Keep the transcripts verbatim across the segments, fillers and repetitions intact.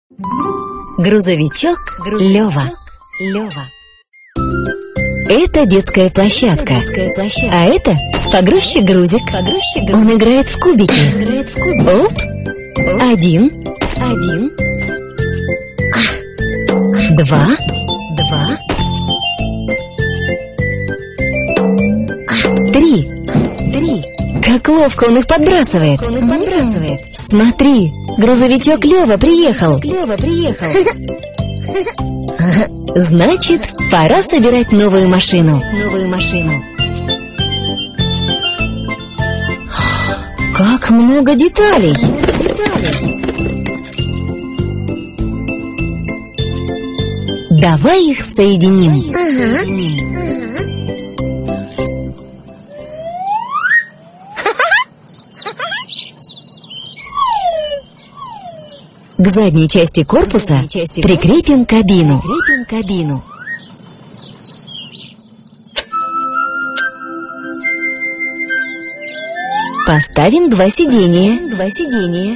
Грузовичок Лёва. Лёва. Это детская площадка. детская площадка. А это погрузчик грузик. Погрузчик грузик. Он играет в кубики. Играет в кубики. Оп. Оп. Один. Один. Два. Два. Три. Три. Как ловко он их подбрасывает. Он их подбрасывает. Смотри, грузовичок Лёва приехал. Лёва приехал. Значит, пора собирать новую машину. Новую машину. Как много деталей. деталей. Давай их соединим. Ага. соединим. К задней части корпуса задней части прикрепим кабину. Прикрепим кабину. Поставим два сиденья. Два сиденья.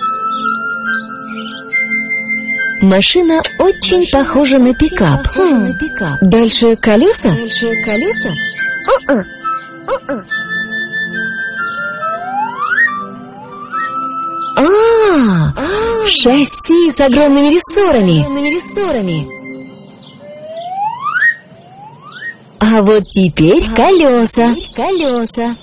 Машина очень похожа на пикап. Похожа хм. на пикап. Дальше колеса. Дальше колеса. О-о. О-о. А, А, шасси с огромными рессорами. огромными рессорами. А вот теперь А, колеса. теперь колеса.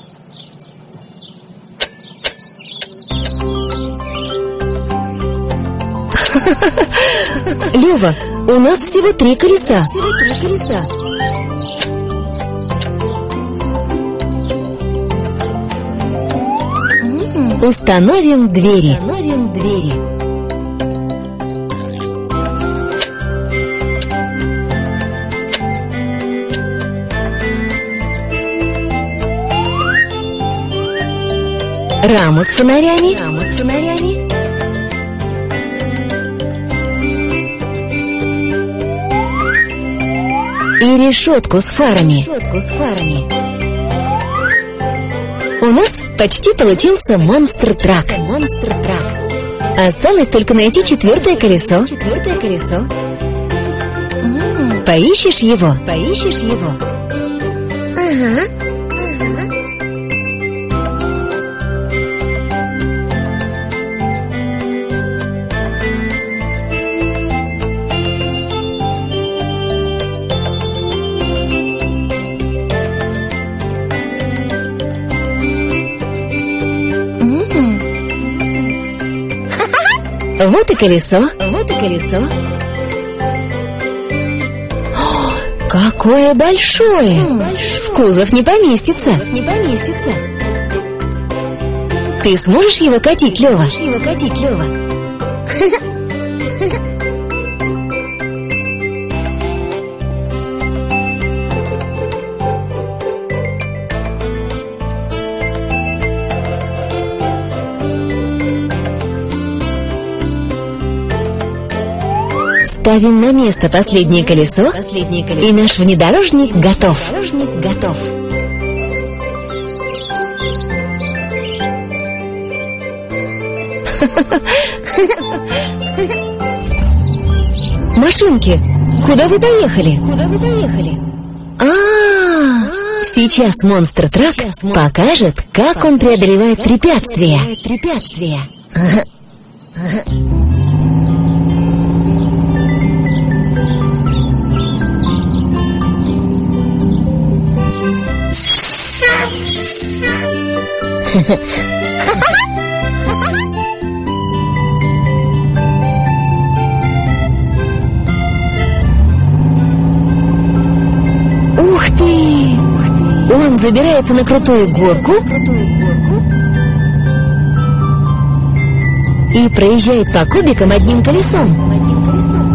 Лёва, у нас всего три колеса. Всего три колеса. М, Установим двери. Установим двери. Раму с фонарями. Раму с фонарями. И решетку с фарами. Решетку с фарами. У нас почти получился монстр-трак. Монстр-трак. Осталось только найти четвертое колесо. Четвертое колесо. М, Поищешь его? Поищешь его? Ага. Ага. М, Вот и колесо. Вот и колесо. Какое большое! М, В кузов не поместится. Не поместится. Ты сможешь его катить, Лёва? Можешь его катить, Лёва? Ставим на место последнее колесо, Последнее и колесо. наш внедорожник готов. Дорожник готов. Машинки, куда вы поехали? Куда вы поехали? А, сейчас монстр-трак Сейчас монстр-трак покажет, как он преодолевает препятствия. Преодолевает препятствия. Ух ты! Он забирается на крутую горку Крутую горку. и проезжает по кубикам одним колесом. Одним колесом.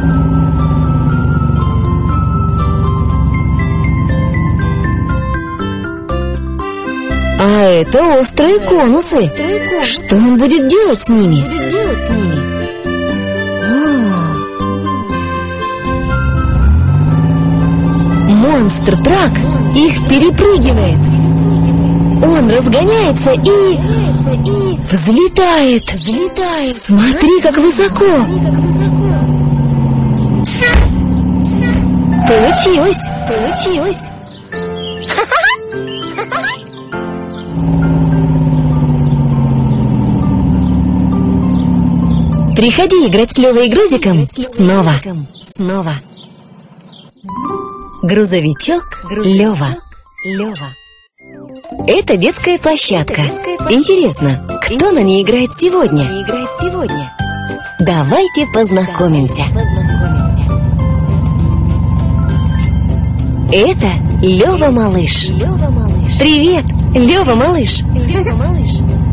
А это острые конусы. Острые конусы. Что он будет делать с ними? Будет делать с ними? Монстр-трак их перепрыгивает. Он разгоняется и и взлетает. взлетает. Смотри, как высоко. Получилось. Получилось. Приходи играть с Левой и Грузиком снова. Снова. Грузовичок Лева. Лева. Это детская площадка. Это детская площадка. Интересно, кто на ней играет сегодня? Не играет сегодня. Давайте познакомимся. Познакомимся. Это Лева малыш. Лева малыш. Привет, Лева малыш. Лева малыш.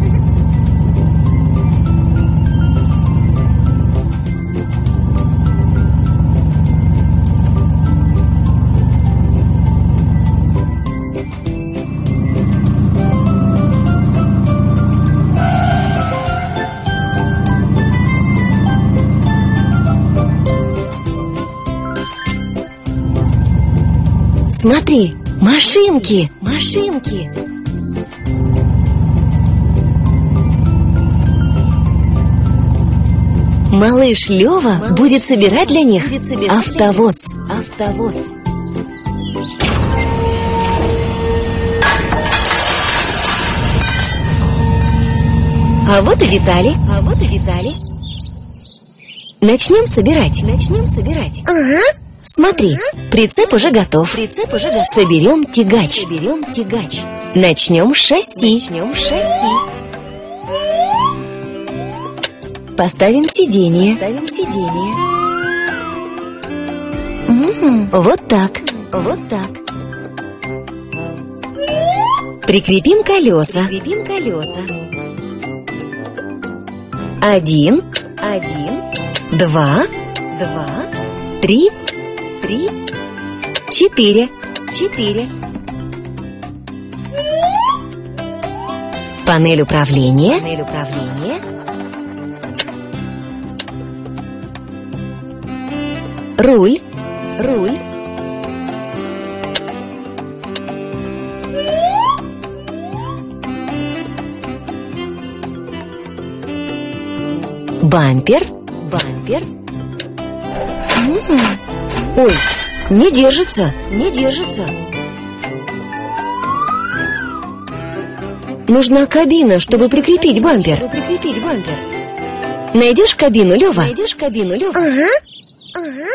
Смотри, машинки. Машинки. Малыш Лева Малыш будет собирать для них будет собирать автовоз. Автовоз. А вот и детали. А вот и детали. Начнем собирать. Начнем собирать. Ага. Смотри, прицеп уже готов. Прицеп уже готов. Соберем тягач. Соберем тягач. Начнем с шасси. Начнем с шасси. Поставим сиденье. Ставим сиденье. Вот так. Вот так. Прикрепим колеса. Прикрепим колеса. Один, Один, два, два, три, три, четыре. четыре. Панель управления. Панель управления. Руль. Руль. Бампер. Бампер. Ой, не держится. Не держится. Нужна кабина, чтобы прикрепить бампер. Чтобы прикрепить бампер. Найдешь кабину, Лева? Найдешь кабину, Лева? Ага. Ага.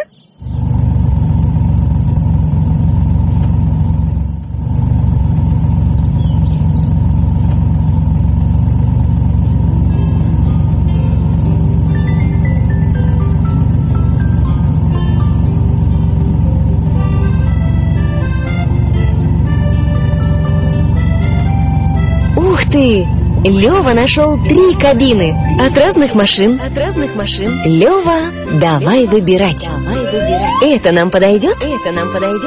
Ух ты! Лева нашел три кабины от разных машин. От разных машин. Лева, давай выбирать. Давай выбирать. Это нам подойдет? Это нам подойдет?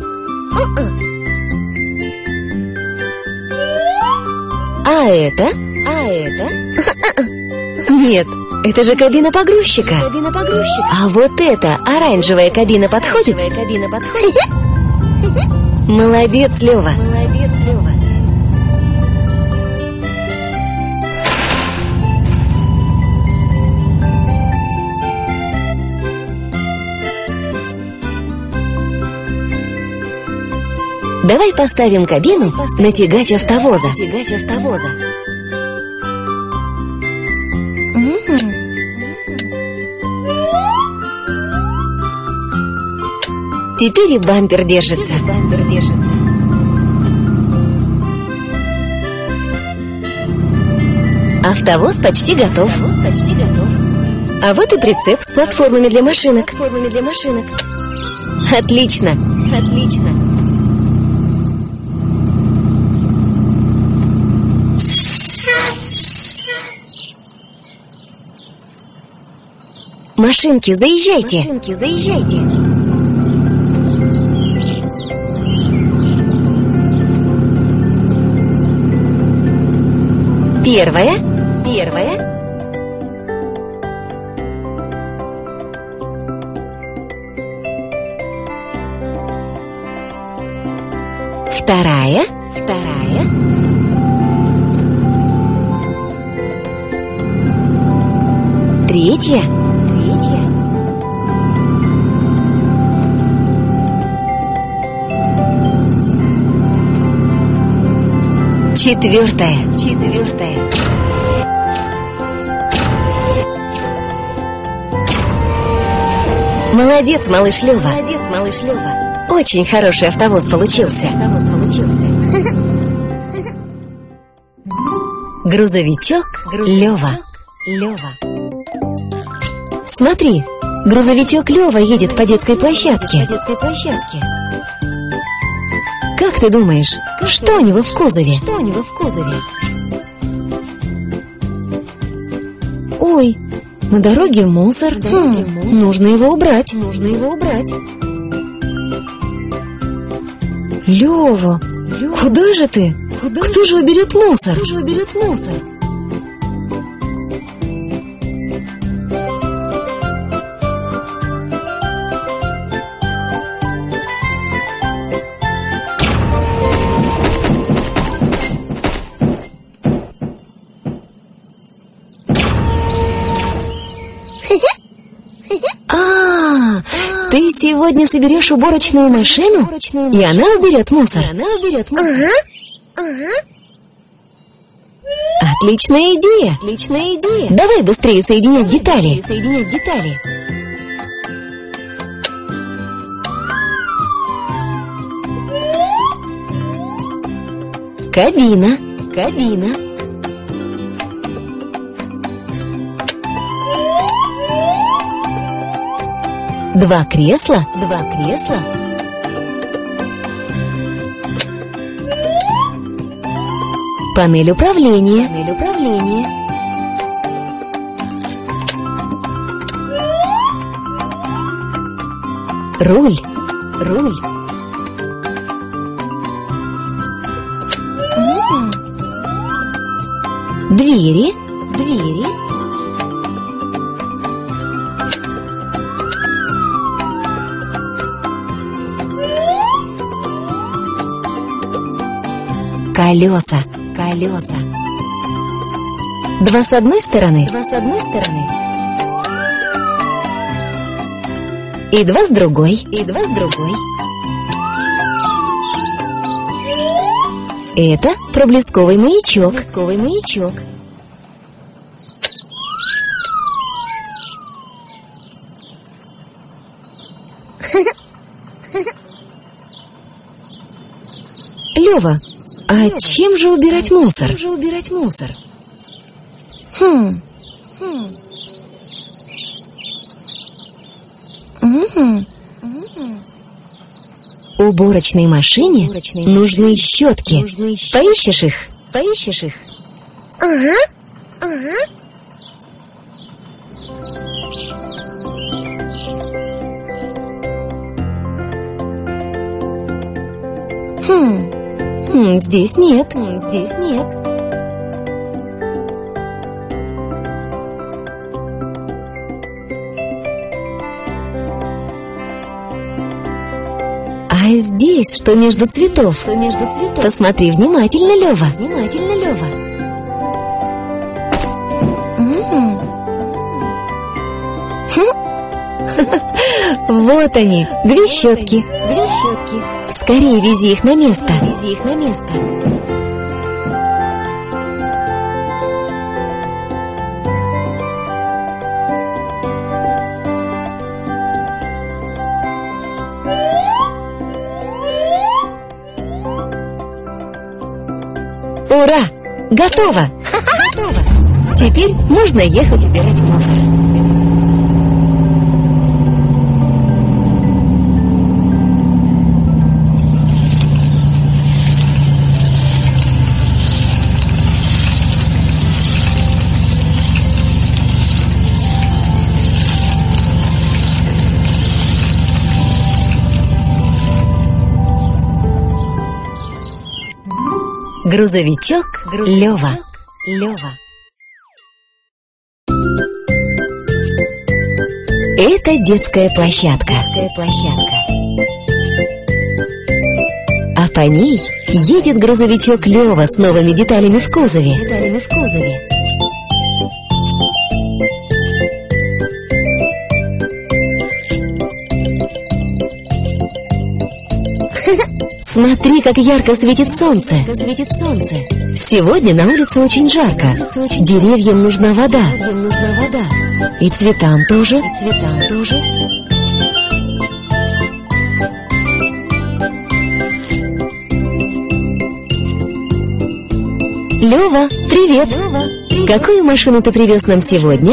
А это? А это? Нет, это же кабина погрузчика. Кабина погрузчика. А вот эта оранжевая кабина подходит? Оранжевая кабина подходит? Молодец, Лева. Молодец, Лева. Давай поставим кабину Поставим на тягач автовоза. Тягач автовоза. Теперь и бампер держится. Теперь бампер держится. Автовоз почти готов. Автовоз почти готов. А вот и прицеп с платформами для машинок. Платформами для машинок. Отлично. Отлично. Машинки, заезжайте. Машинки, заезжайте. Первая. Первая. Вторая. Вторая. Третья. Третья. Четвертая. Четвертая. Молодец, малыш Лёва. Молодец, малыш Лёва. Очень хороший автовоз получился. Автовоз получился. Грузовичок Лёва. Лёва. Смотри, грузовичок Лёва едет по детской площадке. По детской площадке. Как ты думаешь, как что у него в кузове? Что у него в кузове? Ой, на дороге мусор. На дороге хм, мусор. Нужно его убрать. Нужно его убрать. Лёва, Лёва, куда же ты? Куда? Кто же уберет мусор? Кто же уберет мусор? А, ты сегодня соберешь уборочную машину, и она уберет мусор. Она уберет мусор. Ага. Ага. Отличная идея. Отличная идея. Давай быстрее соединять детали. Соединять детали. Кабина. Кабина. Два кресла. Два кресла. Панель управления. Панель управления. Руль. Руль. М-м. Двери. Двери. Колеса. Колеса. Два с одной стороны. Два с одной стороны. И два с другой. И два с другой. Это проблесковый маячок. Проблесковый маячок. Лёва, а чем же убирать мусор? Чем же убирать мусор? Хм. Хм. Угу. Уборочной машине Уборочной нужны щетки. Нужны щетки. Поищешь их? Поищешь их? Ага. Ага. Хм. Хм, здесь нет. Хм, здесь нет. А здесь что между цветов? Что между цветов? Посмотри внимательно, Лёва. Внимательно, Лёва. Вот они, две щетки. Две щетки. Скорее вези их на место. Вези их на место. Ура! Готово! Готово! Теперь можно ехать убирать мусор. Грузовичок Лёва. Лёва. Это детская площадка. Детская площадка. А по ней едет грузовичок Лёва с новыми деталями в кузове. Деталями в кузове. Смотри, как ярко светит солнце. Сегодня на улице очень жарко. Деревьям нужна вода. И цветам тоже. Лёва, привет! Какую машину ты привез нам сегодня?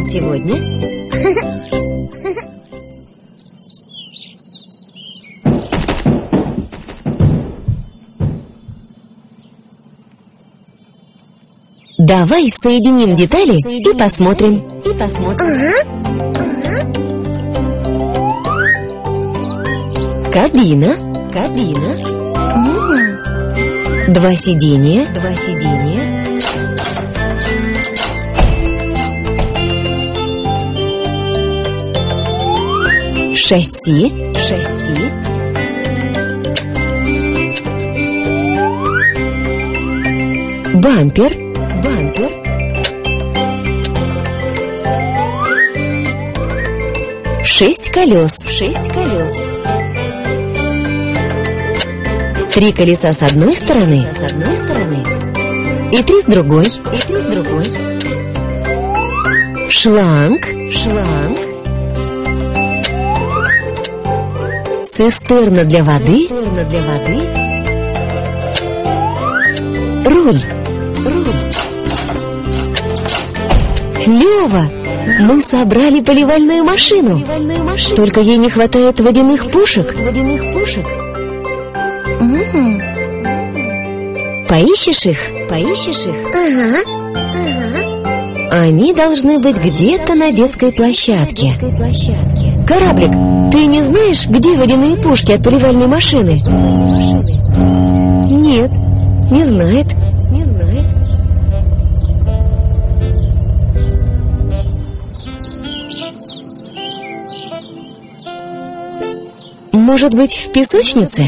Давай соединим детали и посмотрим. Кабина. Два сиденья. Шасси. Бампер. Шесть колес. Три колеса с одной стороны и три с другой. Шланг. Цистерна для воды. Руль. Лёва, мы собрали поливальную машину. Только ей не хватает водяных пушек. Поищешь их? Они должны быть где-то на детской площадке. Кораблик, ты не знаешь, где водяные пушки от поливальной машины? Нет, не знает. Может быть, в песочнице?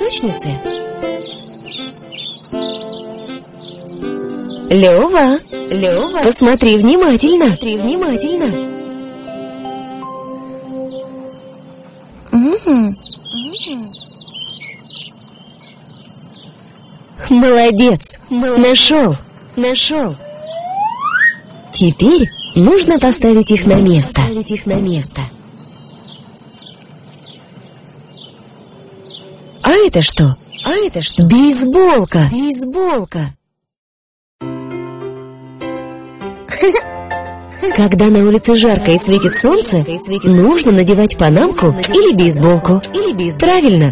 Лёва, посмотри внимательно. Молодец, нашел. Теперь нужно поставить их на место. А это что? Бейсболка. Когда на улице жарко и светит солнце, нужно надевать панамку или бейсболку. Правильно.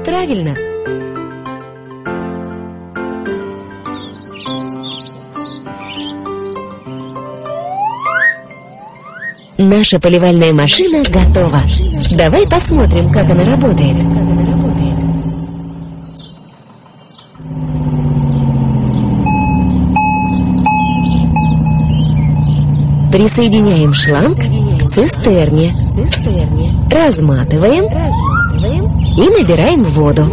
Наша поливальная машина готова. Давай посмотрим, как она работает. Присоединяем шланг к цистерне. Разматываем и набираем воду.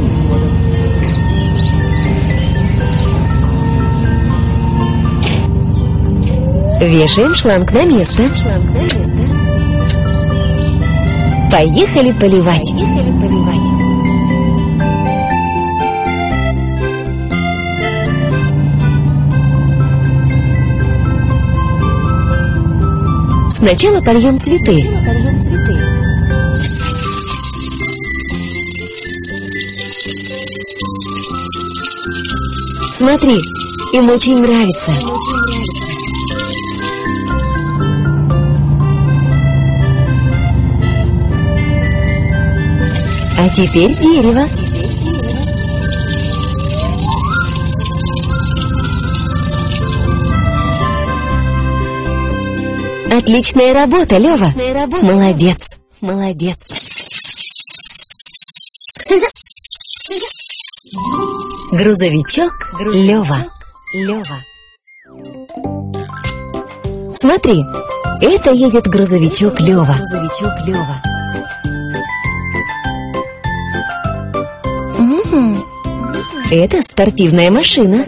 Вешаем шланг на место. Поехали поливать. Сначала польем цветы. Смотри, им очень нравится. А теперь дерево. Отличная работа, Лёва. Молодец. Грузовичок Лёва. Смотри, это едет грузовичок Лёва. Это спортивная машина.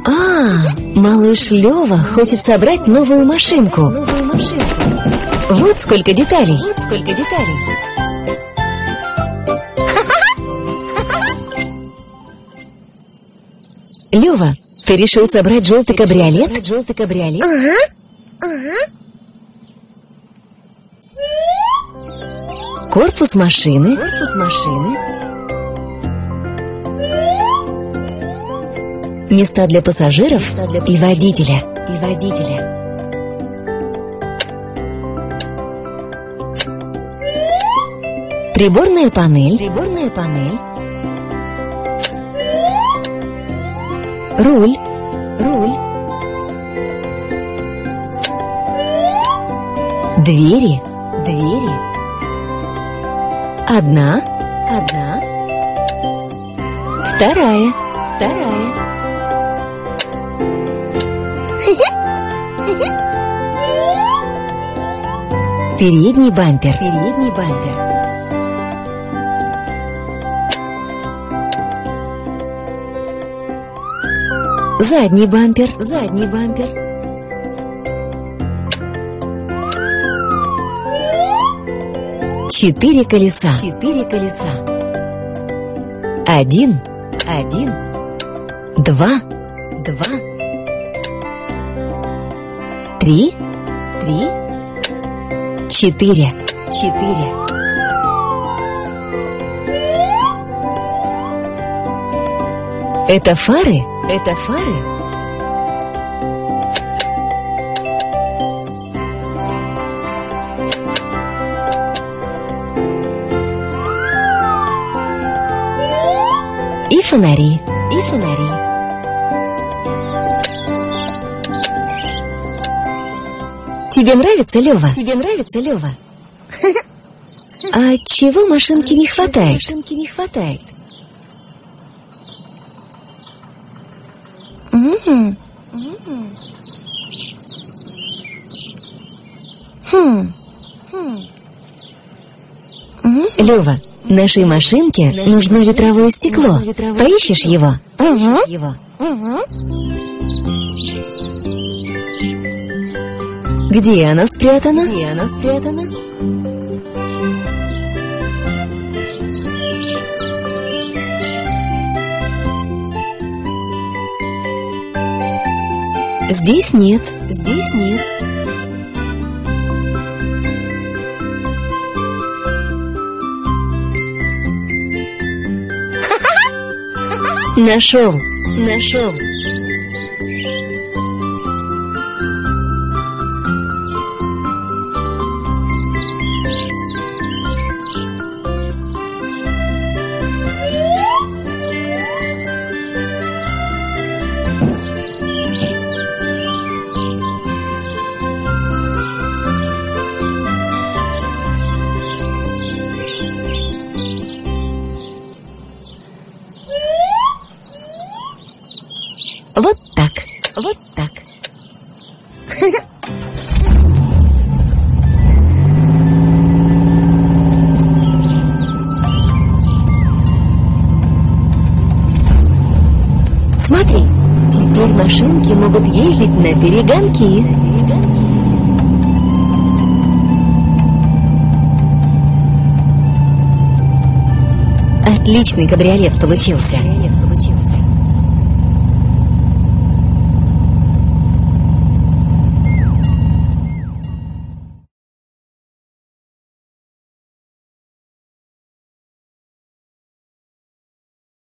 А, малыш Лёва хочет собрать новую машинку. Новую машинку. Вот сколько деталей. Вот сколько деталей. Лёва, ты решил собрать желтый кабриолет? Желтый кабриолет? Ага, ага. Корпус машины. Корпус машины. Места для пассажиров и водителя. И водителя. Приборная панель. Приборная панель. Руль. Руль. Двери. Двери. Одна. Одна. Вторая. Вторая. Передний бампер. Передний бампер. Задний бампер. Задний бампер. Четыре колеса. Четыре колеса. Один. Один. Два. Два. Три. Три. Четыре. Четыре. Это фары? Это фары? И фонари. И фонари. Тебе нравится, Лёва? Тебе нравится, Лёва? А чего машинке не хватает? Машинке не хватает. Угу. Хм. Хм. Лёва, нашей машинке нужно ветровое стекло. Поищешь его? Угу. его. Угу. Где оно спрятано? Где оно спрятано? Здесь нет. Здесь нет. Нашел. Нашел. Вот так, вот так. Смотри, теперь машинки могут ездить на перегонки. Отличный кабриолет получился.